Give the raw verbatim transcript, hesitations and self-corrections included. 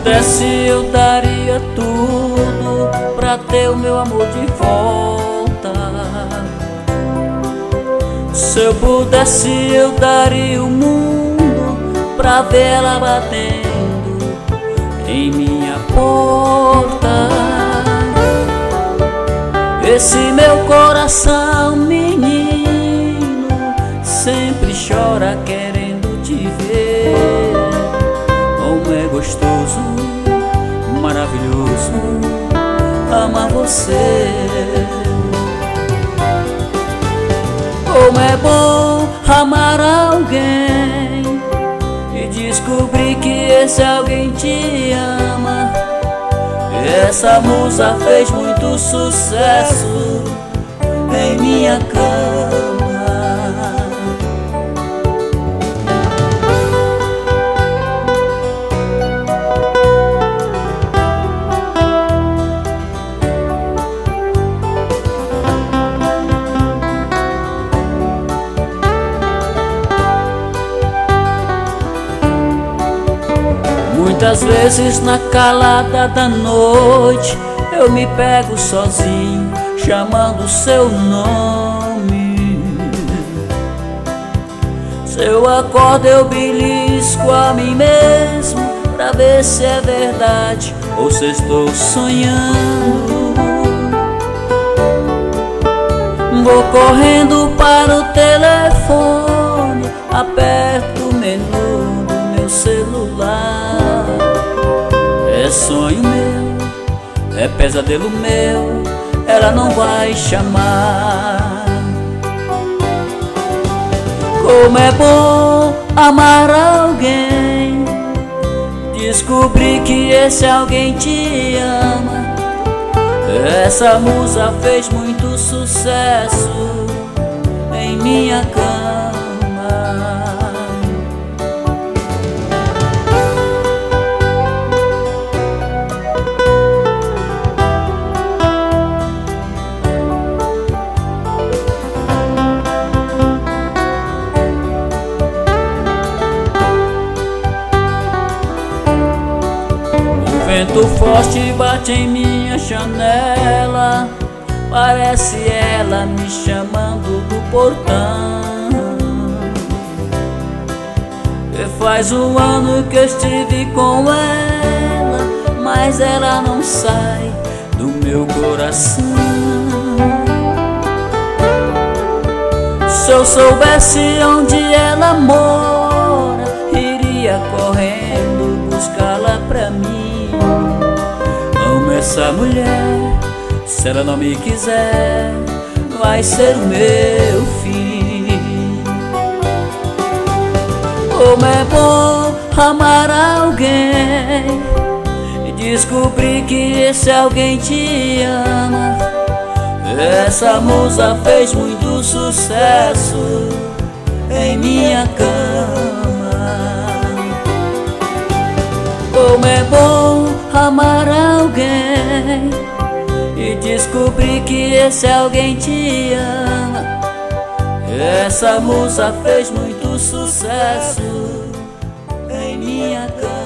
pudesse eu daria tudo pra ter o meu amor de volta. Se eu pudesse eu daria o mundo pra ver ela batendo em minha porta. Esse meu coração menino sempre chora querendo te ver. Como é gostoso, maravilhoso amar você. Como é bom amar alguém e descobrir que esse alguém te ama. Essa musa fez muito sucesso em minha cama. Muitas vezes na calada da noite eu me pego sozinho chamando seu nome. Se eu acordo eu belisco a mim mesmo pra ver se é verdade ou se estou sonhando. Vou correndo para o telefone, aperto o menu do meu celular. É sonho meu, é pesadelo meu, ela não vai chamar. Como é bom amar alguém, descobrir que esse alguém te ama. Essa musa fez muito sucesso em minha cama. O vento forte bate em minha janela, parece ela me chamando do portão. E faz um ano que eu estive com ela, mas ela não sai do meu coração. Se eu soubesse onde ela mora, iria correndo buscá-la pra mim. Amo essa mulher, se ela não me quiser, vai ser o meu fim. Como é bom amar alguém e descobrir que esse alguém te ama. Essa musa fez muito sucesso em minha cama. Como é bom amar alguém e descobrir que esse alguém te ama. Essa musa fez muito sucesso em minha cama.